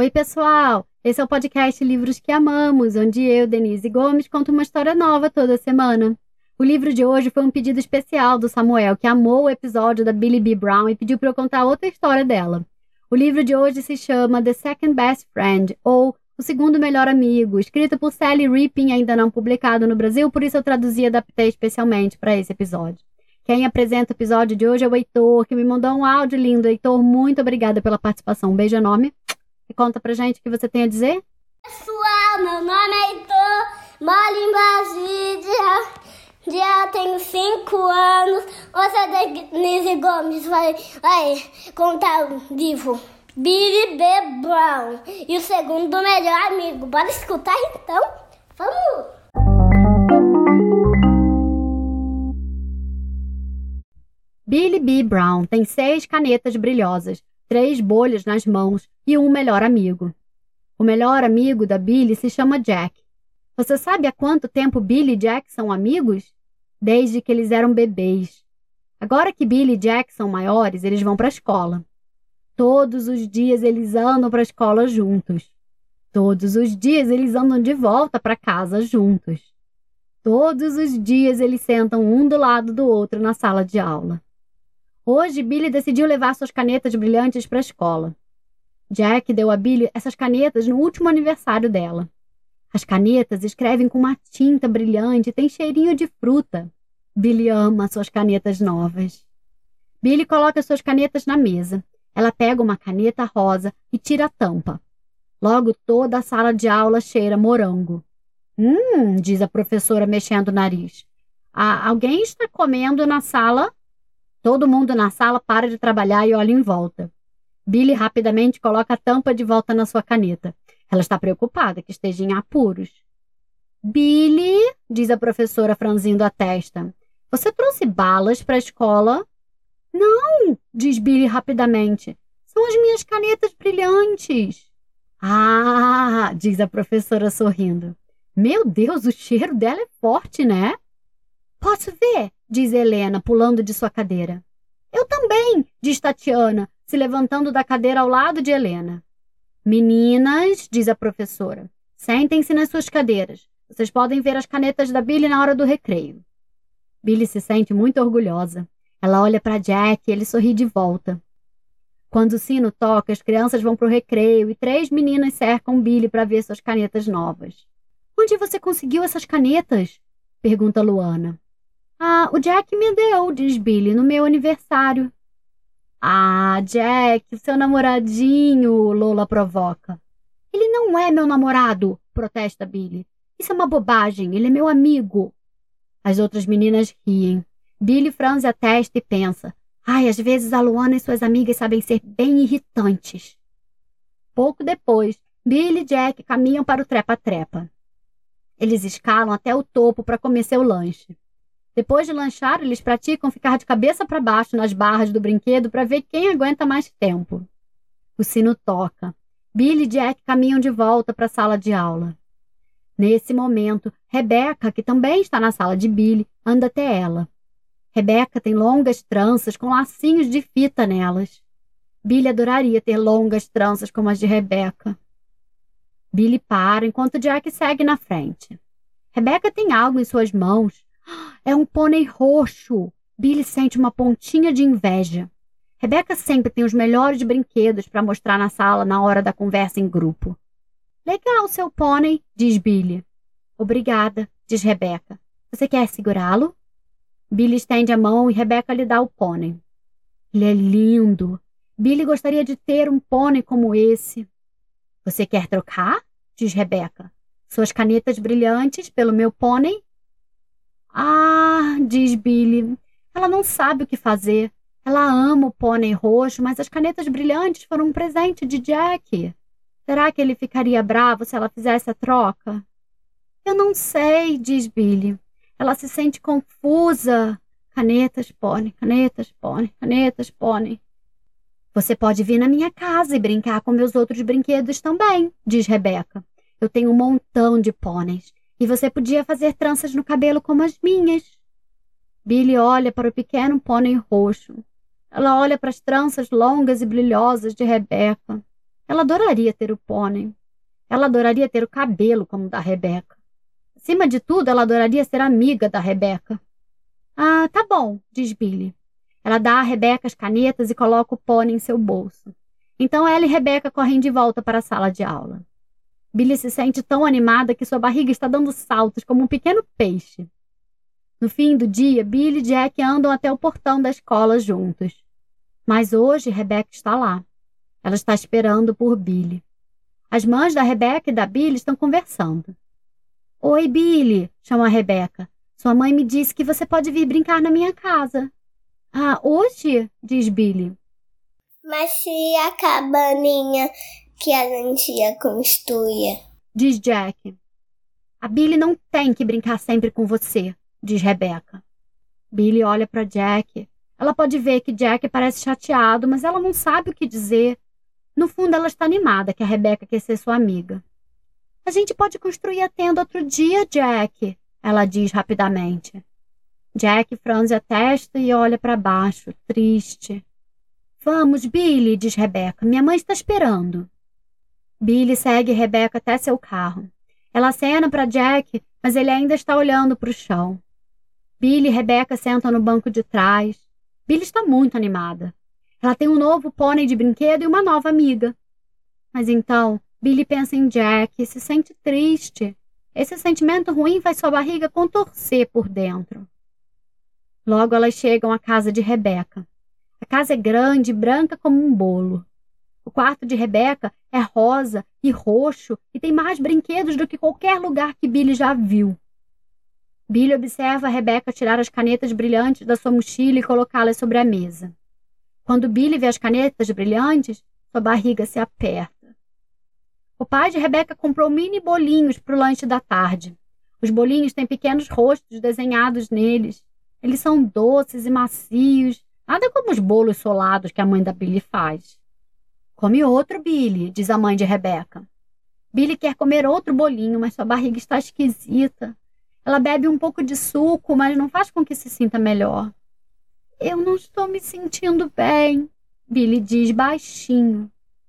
Oi, pessoal! Esse é o podcast Livros que Amamos, onde eu, Denise Gomes, conto uma história nova toda semana. O livro de hoje foi um pedido especial do Samuel, que amou o episódio da Billy B. Brown e pediu para eu contar outra história dela. O livro de hoje se chama The Second Best Friend, ou O Segundo Melhor Amigo, escrito por Sally Rippin, ainda não publicado no Brasil, por isso eu traduzi e adaptei especialmente para esse episódio. Quem apresenta o episódio de hoje é o Heitor, que me mandou um áudio lindo. Heitor, muito obrigada pela participação. Um beijo enorme. E conta pra gente o que você tem a dizer. Pessoal, meu nome é Heitor, moro em Brasília, já tenho 5 anos. Hoje a Denise Gomes vai contar o livro Billy B. Brown e o segundo melhor amigo. Bora escutar então? Vamos! Billy B. Brown tem 6 canetas brilhosas, 3 bolhas nas mãos e um melhor amigo. O melhor amigo da Billy se chama Jack. Você sabe há quanto tempo Billy e Jack são amigos? Desde que eles eram bebês. Agora que Billy e Jack são maiores, eles vão para a escola. Todos os dias eles andam para a escola juntos. Todos os dias eles andam de volta para casa juntos. Todos os dias eles sentam um do lado do outro na sala de aula. Hoje, Billy decidiu levar suas canetas brilhantes para a escola. Jack deu a Billy essas canetas no último aniversário dela. As canetas escrevem com uma tinta brilhante e têm cheirinho de fruta. Billy ama suas canetas novas. Billy coloca suas canetas na mesa. Ela pega uma caneta rosa e tira a tampa. Logo, toda a sala de aula cheira morango. Diz a professora mexendo o nariz. Alguém está comendo na sala? Todo mundo na sala para de trabalhar e olha em volta. Billy rapidamente coloca a tampa de volta na sua caneta. Ela está preocupada que esteja em apuros. Billy, diz a professora franzindo a testa. Você trouxe balas para a escola? Não, diz Billy rapidamente. São as minhas canetas brilhantes. Diz a professora sorrindo. Meu Deus, o cheiro dela é forte, né? Posso ver? Diz Helena, pulando de sua cadeira. Eu também, diz Tatiana, se levantando da cadeira ao lado de Helena. Meninas, diz a professora, sentem-se nas suas cadeiras. Vocês podem ver as canetas da Billy na hora do recreio. Billy se sente muito orgulhosa. Ela olha para Jack e ele sorri de volta. Quando o sino toca, as crianças vão para o recreio e 3 meninas cercam Billy para ver suas canetas novas. Onde você conseguiu essas canetas? Pergunta Luana. O Jack me deu, diz Billy, no meu aniversário. Jack, seu namoradinho, Lola provoca. Ele não é meu namorado, protesta Billy. Isso é uma bobagem, ele é meu amigo. As outras meninas riem. Billy franze a testa e pensa. Às vezes a Luana e suas amigas sabem ser bem irritantes. Pouco depois, Billy e Jack caminham para o trepa-trepa. Eles escalam até o topo para comer seu lanche. Depois de lanchar, eles praticam ficar de cabeça para baixo nas barras do brinquedo para ver quem aguenta mais tempo. O sino toca. Billy e Jack caminham de volta para a sala de aula. Nesse momento, Rebecca, que também está na sala de Billy, anda até ela. Rebecca tem longas tranças com lacinhos de fita nelas. Billy adoraria ter longas tranças como as de Rebecca. Billy para enquanto Jack segue na frente. Rebecca tem algo em suas mãos. É um pônei roxo. Billy sente uma pontinha de inveja. Rebecca sempre tem os melhores brinquedos para mostrar na sala na hora da conversa em grupo. Legal seu pônei, diz Billy. Obrigada, diz Rebecca. Você quer segurá-lo? Billy estende a mão e Rebecca lhe dá o pônei. Ele é lindo. Billy gostaria de ter um pônei como esse. Você quer trocar? Diz Rebecca. Suas canetas brilhantes pelo meu pônei? Diz Billy. Ela não sabe o que fazer. Ela ama o pônei roxo, mas as canetas brilhantes foram um presente de Jack. Será que ele ficaria bravo se ela fizesse a troca? Eu não sei, diz Billy. Ela se sente confusa. Canetas, pônei, canetas, pônei, canetas, pônei. Você pode vir na minha casa e brincar com meus outros brinquedos também, diz Rebecca. Eu tenho um montão de pôneis. E você podia fazer tranças no cabelo como as minhas. Billy olha para o pequeno pônei roxo. Ela olha para as tranças longas e brilhosas de Rebecca. Ela adoraria ter o pônei. Ela adoraria ter o cabelo como o da Rebeca. Acima de tudo, ela adoraria ser amiga da Rebeca. Ah, tá bom, diz Billy. Ela dá a Rebeca as canetas e coloca o pônei em seu bolso. Então ela e Rebeca correm de volta para a sala de aula. Billy se sente tão animada que sua barriga está dando saltos como um pequeno peixe. No fim do dia, Billy e Jack andam até o portão da escola juntos. Mas hoje Rebeca está lá. Ela está esperando por Billy. As mães da Rebeca e da Billy estão conversando. Oi, Billy, chama a Rebeca. Sua mãe me disse que você pode vir brincar na minha casa. Ah, hoje? Diz Billy. Mas se a cabaninha que a gente ia construir? Diz Jack. A Billy não tem que brincar sempre com você, diz Rebeca. Billy olha para Jack. Ela pode ver que Jack parece chateado, mas ela não sabe o que dizer. No fundo, ela está animada que a Rebeca quer ser sua amiga. A gente pode construir a tenda outro dia, Jack, ela diz rapidamente. Jack franze a testa e olha para baixo, triste. Vamos, Billy, diz Rebeca. Minha mãe está esperando. Billy segue Rebeca até seu carro. Ela acena para Jack, mas ele ainda está olhando para o chão. Billy e Rebeca sentam no banco de trás. Billy está muito animada. Ela tem um novo pônei de brinquedo e uma nova amiga. Mas então, Billy pensa em Jack e se sente triste. Esse sentimento ruim faz sua barriga contorcer por dentro. Logo elas chegam à casa de Rebeca. A casa é grande e branca como um bolo. O quarto de Rebeca é rosa e roxo e tem mais brinquedos do que qualquer lugar que Billy já viu. Billy observa a Rebeca tirar as canetas brilhantes da sua mochila e colocá-las sobre a mesa. Quando Billy vê as canetas brilhantes, sua barriga se aperta. O pai de Rebeca comprou mini bolinhos para o lanche da tarde. Os bolinhos têm pequenos rostos desenhados neles. Eles são doces e macios, nada como os bolos solados que a mãe da Billy faz. Come outro, Billy, diz a mãe de Rebeca. Billy quer comer outro bolinho, mas sua barriga está esquisita. Ela bebe um pouco de suco, mas não faz com que se sinta melhor. Eu não estou me sentindo bem, Billy diz baixinho.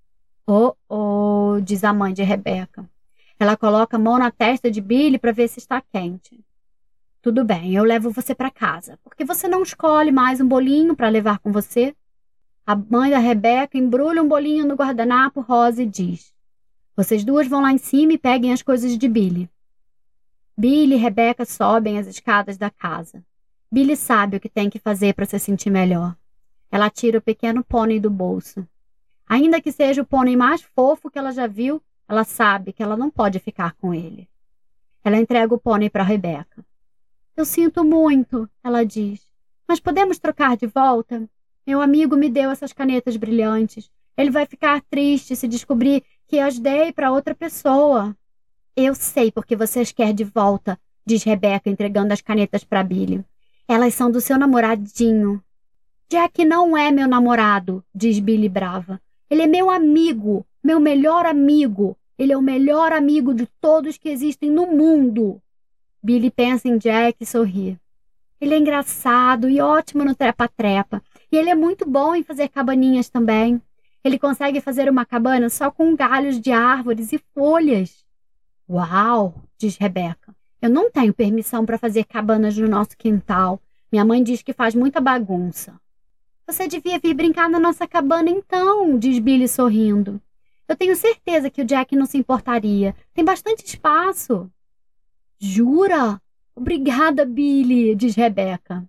Oh, diz a mãe de Rebeca. Ela coloca a mão na testa de Billy para ver se está quente. Tudo bem, eu levo você para casa. Por que você não escolhe mais um bolinho para levar com você? A mãe da Rebeca embrulha um bolinho no guardanapo rosa e diz: Vocês duas vão lá em cima e peguem as coisas de Billy. Billy e Rebeca sobem as escadas da casa. Billy sabe o que tem que fazer para se sentir melhor. Ela tira o pequeno pônei do bolso. Ainda que seja o pônei mais fofo que ela já viu, ela sabe que ela não pode ficar com ele. Ela entrega o pônei para Rebeca. Eu sinto muito, ela diz, mas podemos trocar de volta? Meu amigo me deu essas canetas brilhantes. Ele vai ficar triste se descobrir que as dei para outra pessoa. Eu sei porque você as quer de volta, diz Rebeca, entregando as canetas para Billy. Elas são do seu namoradinho. Jack não é meu namorado, diz Billy brava. Ele é meu amigo, meu melhor amigo. Ele é o melhor amigo de todos que existem no mundo. Billy pensa em Jack e sorri. Ele é engraçado e ótimo no trepa-trepa. E ele é muito bom em fazer cabaninhas também. Ele consegue fazer uma cabana só com galhos de árvores e folhas. Uau, diz Rebeca. Eu não tenho permissão para fazer cabanas no nosso quintal. Minha mãe diz que faz muita bagunça. Você devia vir brincar na nossa cabana então, diz Billy sorrindo. Eu tenho certeza que o Jack não se importaria. Tem bastante espaço. Jura? Obrigada, Billy, diz Rebeca.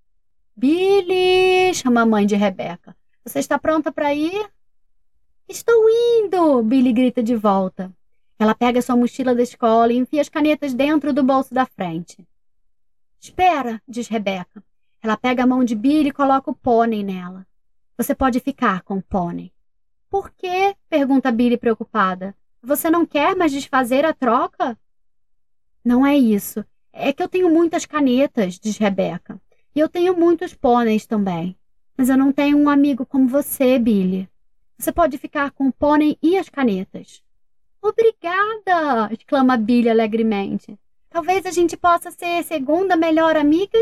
Billy, chama a mãe de Rebeca. Você está pronta para ir? Estou indo, Billy grita de volta. Ela pega sua mochila da escola e enfia as canetas dentro do bolso da frente. Espera, diz Rebeca. Ela pega a mão de Billy e coloca o pônei nela. Você pode ficar com o pônei. Por quê? Pergunta Billy preocupada. Você não quer mais desfazer a troca? Não é isso. É que eu tenho muitas canetas, diz Rebeca. E eu tenho muitos pôneis também. Mas eu não tenho um amigo como você, Billy. Você pode ficar com o pônei e as canetas. Obrigada! Exclama Billy alegremente. Talvez a gente possa ser segunda melhor amiga?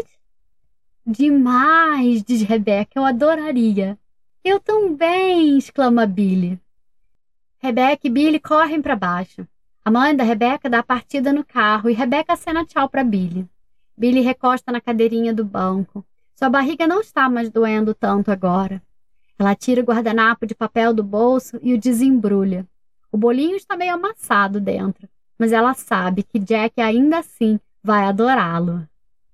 Demais, diz Rebeca. Eu adoraria. Eu também, exclama Billy. Rebecca e Billy correm para baixo. A mãe da Rebecca dá a partida no carro e Rebecca acena tchau para Billy. Billy recosta na cadeirinha do banco. Sua barriga não está mais doendo tanto agora. Ela tira o guardanapo de papel do bolso e o desembrulha. O bolinho está meio amassado dentro, mas ela sabe que Jack ainda assim vai adorá-lo.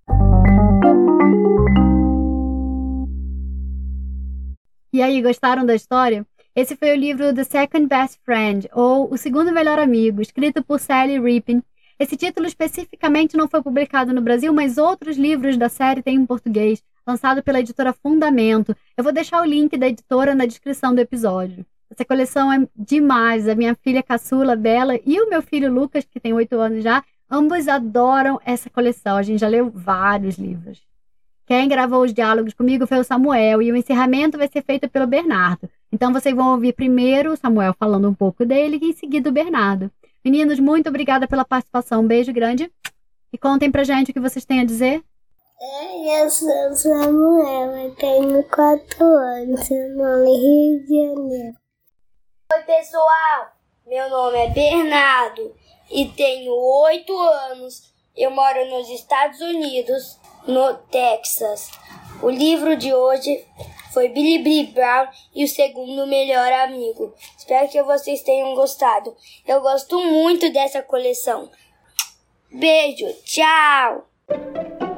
E aí, gostaram da história? Esse foi o livro The Second Best Friend, ou O Segundo Melhor Amigo, escrito por Sally Rippin. Esse título especificamente não foi publicado no Brasil, mas outros livros da série têm em português, lançado pela editora Fundamento. Eu vou deixar o link da editora na descrição do episódio. Essa coleção é demais. A minha filha caçula, Bela, e o meu filho Lucas, que tem 8 anos já, ambos adoram essa coleção. A gente já leu vários livros. Quem gravou os diálogos comigo foi o Samuel, e o encerramento vai ser feito pelo Bernardo. Então vocês vão ouvir primeiro o Samuel falando um pouco dele e em seguida o Bernardo. Meninos, muito obrigada pela participação. Um beijo grande. E contem pra gente o que vocês têm a dizer. Eu sou o Samuel, eu tenho 4 anos, eu moro em Rio de Janeiro. Oi pessoal, meu nome é Bernardo e tenho 8 anos. Eu moro nos Estados Unidos, no Texas. O livro de hoje foi Billy Brown e o Segundo Melhor Amigo. Espero que vocês tenham gostado. Eu gosto muito dessa coleção. Beijo, tchau!